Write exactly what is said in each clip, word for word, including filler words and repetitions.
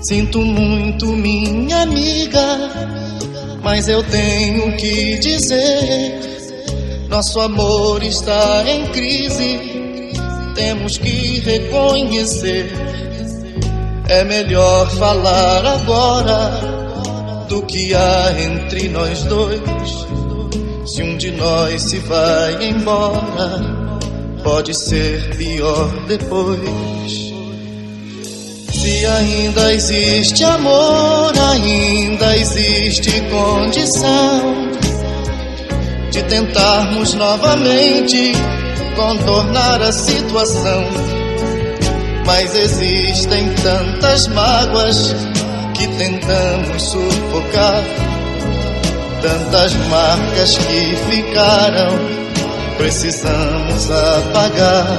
Sinto muito, minha amiga, mas eu tenho que dizer: nosso amor está em crise, temos que reconhecer. É melhor falar agora do que há entre nós dois. Se um de nós se vai embora, pode ser pior depois. Se ainda existe amor, ainda existe condição de tentarmos novamente contornar a situação. Mas existem tantas mágoas que tentamos sufocar, tantas marcas que ficaram, precisamos apagar.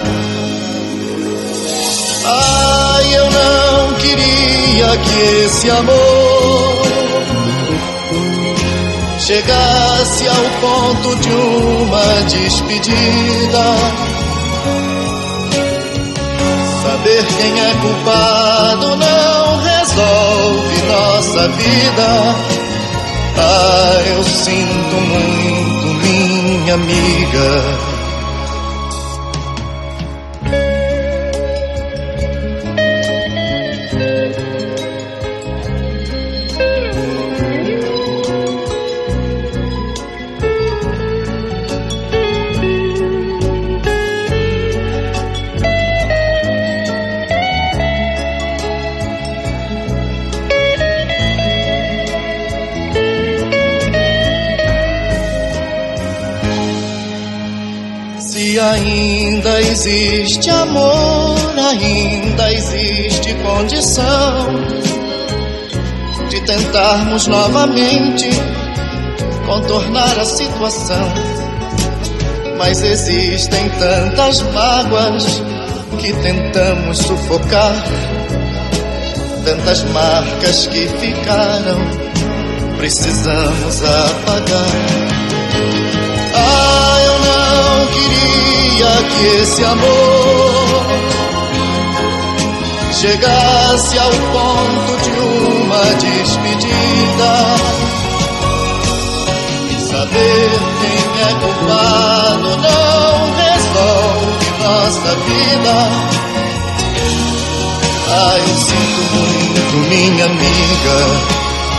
Ai, eu não queria que esse amor chegasse ao ponto de uma despedida. Saber quem é culpado não resolve nossa vida. Ah, eu sinto muito, minha amiga. Se ainda existe amor, ainda existe condição de tentarmos novamente contornar a situação. Mas existem tantas mágoas que tentamos sufocar, tantas marcas que ficaram, precisamos apagar. Ah, eu não queria que esse amor chegasse ao ponto de uma despedida. Saber quem é culpado não resolve nossa vida. Ah, eu sinto muito, minha amiga.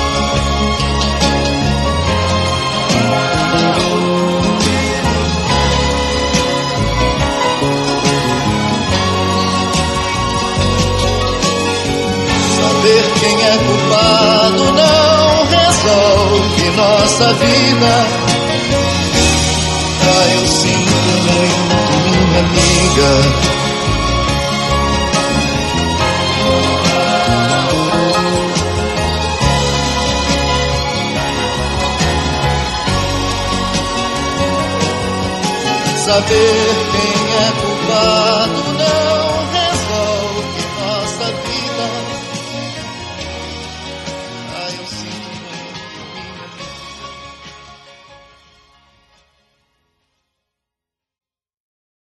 Quem é culpado não resolve nossa vida. Ah, eu sinto muito, minha amiga. Saber quem